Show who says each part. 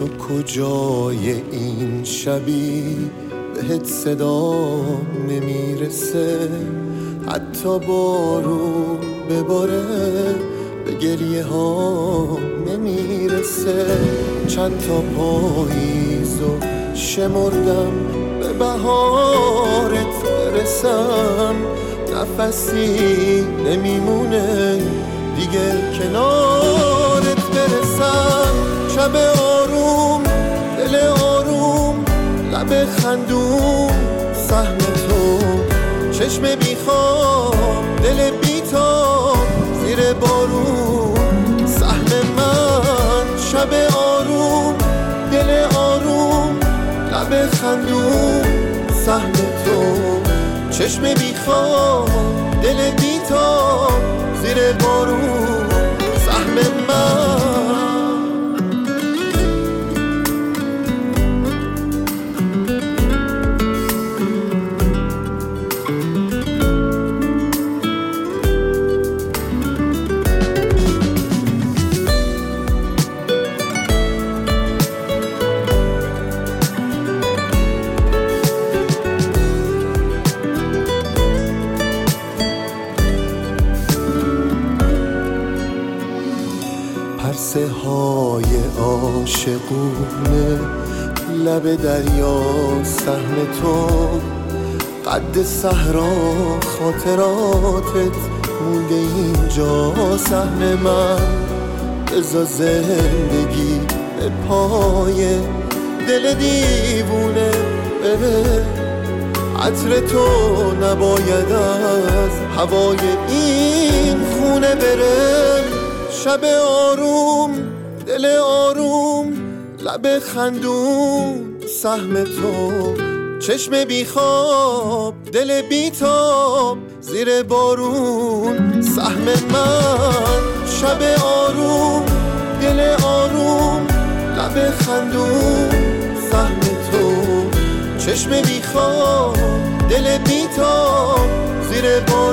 Speaker 1: تو کجای این شبی بهت صدا نمیرسه، حتی بارون بباره به گریه ها نمیرسه. چند تا پاییزو شمردم به بهارت برسم، نفسی نمیمونه دیگه کنارت برسم. شب آروم دل آروم لب خندون سهم تو، چشم بیخواب دل بیتاب زیر بارون سهم من. شب آروم دل آروم لب خندون سهم تو، چشم بیخواب دل بیتاب زیر بارون سهم من. پرسه های عاشقونه لب دریا سهم تو، قد صحرا خاطراتت مونده اینجا سهم من. بذار زندگی به پای دل دیوونه بره، عطر تو نباید از هوای این خونه بره. شب آروم دل آروم لب خندون سهم تو، چشم بیخواب دل بیتاب زیر بارون سهم من. شب آروم دل آروم لب خندون سهم تو، چشم بیخواب دل بیتاب زیر بارون